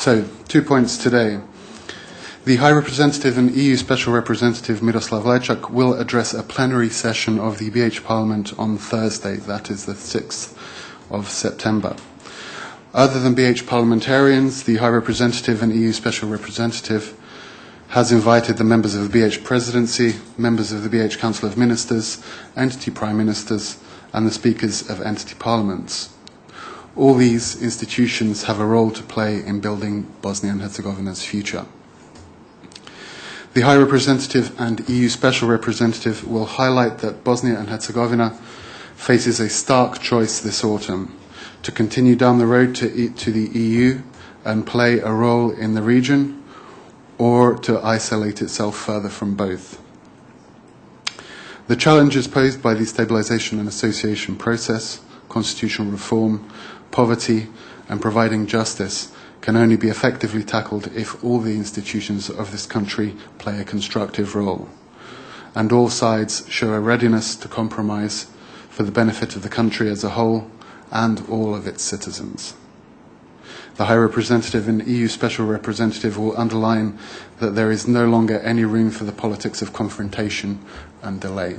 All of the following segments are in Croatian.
So, 2 points today. The High Representative and EU Special Representative Miroslav Lajčák will address a plenary session of the BH Parliament on Thursday, that is the 6th of September. Other than BH parliamentarians, the High Representative and EU Special Representative has invited the members of the BH Presidency, members of the BH Council of Ministers, entity Prime Ministers, and the speakers of entity parliaments. All these institutions have a role to play in building Bosnia and Herzegovina's future. The High Representative and EU Special Representative will highlight that Bosnia and Herzegovina faces a stark choice this autumn: to continue down the road to the EU and play a role in the region, or to isolate itself further from both. The challenges posed by the stabilisation and association process, constitutional reform, poverty and providing justice can only be effectively tackled if all the institutions of this country play a constructive role, and all sides show a readiness to compromise for the benefit of the country as a whole and all of its citizens. The High Representative and EU Special Representative will underline that there is no longer any room for the politics of confrontation and delay.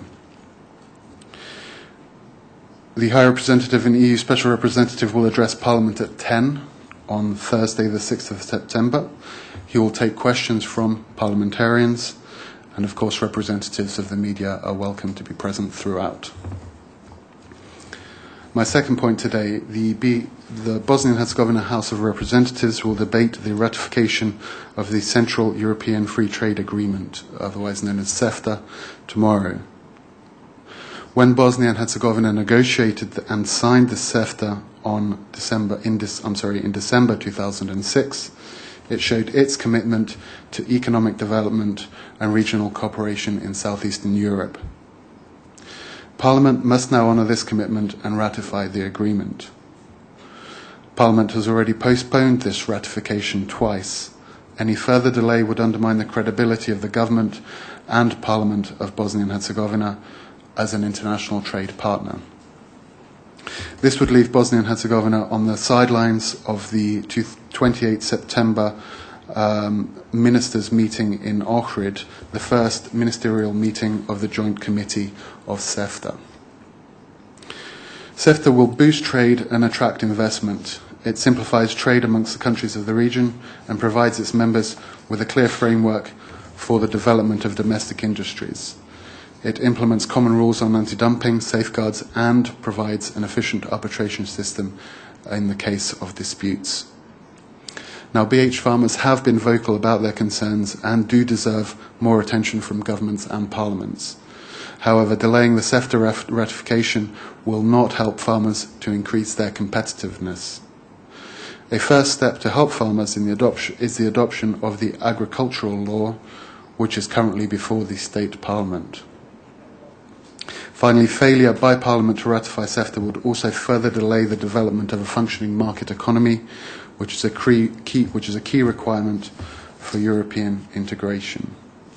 The High Representative and EU Special Representative will address Parliament at 10 on Thursday the 6th of September. He will take questions from parliamentarians, and of course representatives of the media are welcome to be present throughout. My second point today, the Bosnia and Herzegovina House of Representatives will debate the ratification of the Central European Free Trade Agreement, otherwise known as CEFTA, tomorrow. When Bosnia and Herzegovina negotiated and signed the CEFTA in December 2006, it showed its commitment to economic development and regional cooperation in southeastern Europe. Parliament must now honour this commitment and ratify the agreement. Parliament has already postponed this ratification twice. Any further delay would undermine the credibility of the government and Parliament of Bosnia and Herzegovina as an international trade partner. This would leave Bosnia and Herzegovina on the sidelines of the 28 September ministers' meeting in Ohrid, the first ministerial meeting of the Joint Committee of CEFTA. CEFTA will boost trade and attract investment. It simplifies trade amongst the countries of the region and provides its members with a clear framework for the development of domestic industries. It implements common rules on anti-dumping, safeguards, and provides an efficient arbitration system in the case of disputes. Now, BH farmers have been vocal about their concerns and do deserve more attention from governments and parliaments. However, delaying the CEFTA ratification will not help farmers to increase their competitiveness. A first step to help farmers is the adoption of the agricultural law, which is currently before the state parliament. Finally, failure by Parliament to ratify CEFTA would also further delay the development of a functioning market economy, which is a key requirement for European integration.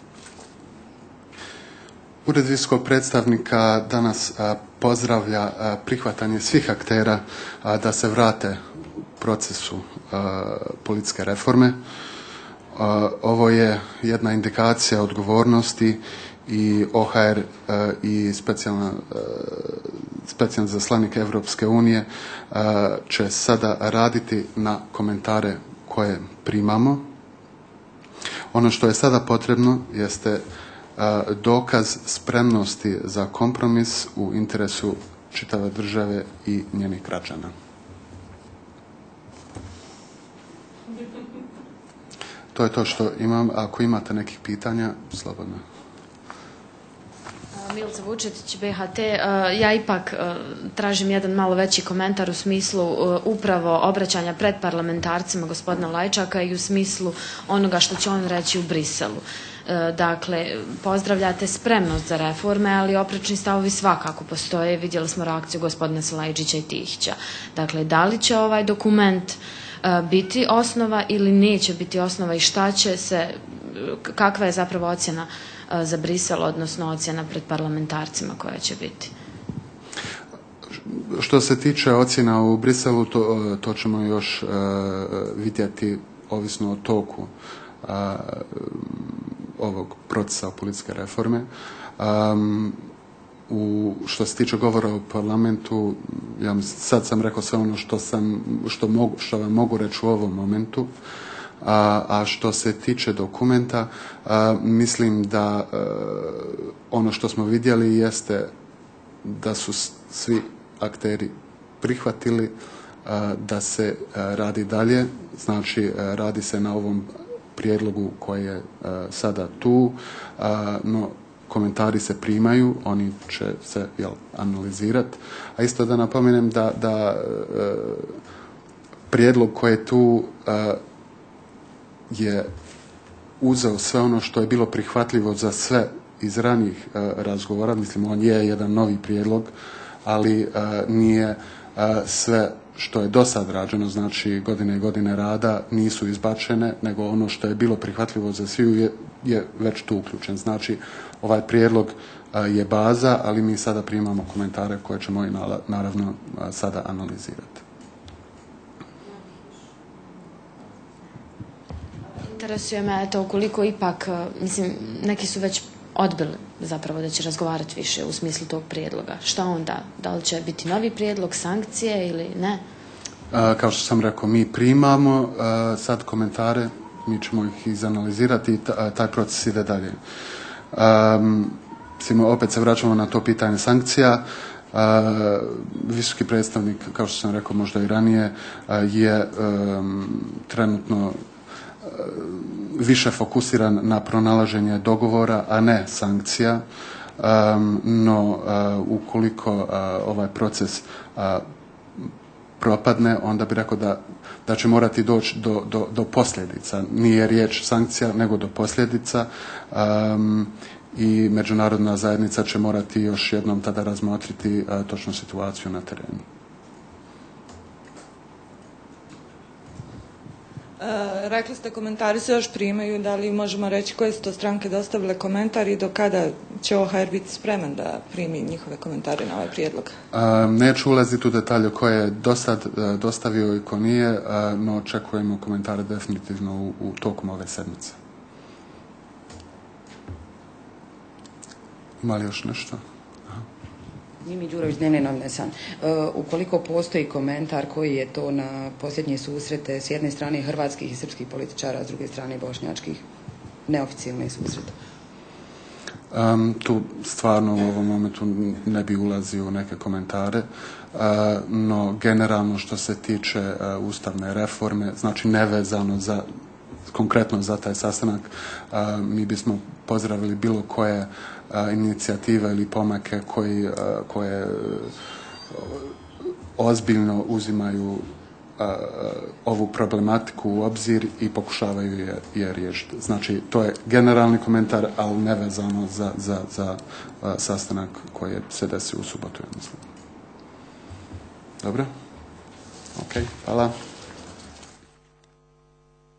Ured visokog predstavnika danas pozdravlja prihvatanje svih aktera da se vrate procesu političke reforme. Ovo je jedna indikacija odgovornosti i OHR i specijalni zaslanik Evropske unije će sada raditi na komentare koje primamo. Ono što je sada potrebno jeste dokaz spremnosti za kompromis u interesu čitave države i njenih građana. To je to što imam. Ako imate nekih pitanja, slobodno. Milica Vučetić, BHT. Ja ipak tražim jedan malo veći komentar u smislu upravo obraćanja pred parlamentarcima gospodina Lajčaka i u smislu onoga što će on reći u Briselu. Dakle, pozdravljate spremnost za reforme, ali oprečni stavovi svakako postoje. Vidjeli smo reakciju gospodina Slajđića i Tihića. Dakle, da li će ovaj dokument biti osnova ili neće biti osnova i šta će se, kakva je zapravo ocjena za Brisel, odnosno ocjena pred parlamentarcima koja će biti? Što se tiče ocjena u Briselu, to ćemo još vidjeti ovisno o toku ovog procesa političke reforme. Što se tiče govora u parlamentu, sad sam rekao sve ono što vam mogu reći u ovom momentu. A što se tiče dokumenta, mislim da ono što smo vidjeli jeste da su svi akteri prihvatili da se radi dalje, znači radi se na ovom prijedlogu koji je sada tu, no komentari se primaju, oni će se analizirati. A isto da napomenem da prijedlog koji je tu je uzeo sve ono što je bilo prihvatljivo za sve iz ranijih razgovora, mislim on je jedan novi prijedlog, ali nije sve što je do sad rađeno, znači godine i godine rada nisu izbačene, nego ono što je bilo prihvatljivo za sviju je već tu uključen. Znači ovaj prijedlog je baza, ali mi sada primamo komentare koje ćemo i naravno sada analizirati. Interesuje me, eto, ukoliko ipak, mislim, neki su već odbili zapravo da će razgovarati više u smislu tog prijedloga. Šta onda? Da li će biti novi prijedlog, sankcije ili ne? Kao što sam rekao, mi primamo sad komentare, mi ćemo ih izanalizirati i taj proces ide dalje. Opet se vraćamo na to pitanje sankcija. Visoki predstavnik, kao što sam rekao možda i ranije, je trenutno više fokusiran na pronalaženje dogovora, a ne sankcija. No, ukoliko ovaj proces propadne, onda bi rekao da će morati doći do posljedica. Nije riječ sankcija, nego do posljedica. I međunarodna zajednica će morati još jednom tada razmotriti točnu situaciju na terenu. Rekli ste komentari se još primaju, da li možemo reći koje su to stranke dostavile komentar i do kada će OHR biti spreman da primi njihove komentare na ovaj prijedlog? Neću ulaziti u detalje koje je do sad dostavio i ko nije, no očekujemo komentare definitivno u tokom ove sedmice. Ima li još nešto? Mimi Đurović, Dnevni novine San. Ukoliko postoji komentar koji je to na posljednje susrete s jedne strane hrvatskih i srpskih političara, s druge strane bošnjačkih, neoficijalne susrete? Tu stvarno u ovom momentu ne bi ulazio u neke komentare, no generalno što se tiče ustavne reforme, znači nevezano konkretno za taj sastanak, mi bismo pozdravili bilo koje inicijative ili pomake koje ozbiljno uzimaju ovu problematiku u obzir i pokušavaju je riješiti. Znači, to je generalni komentar, ali nevezano za sastanak koji se desio u subotu, ja mislim. Dobro? Ok, hvala.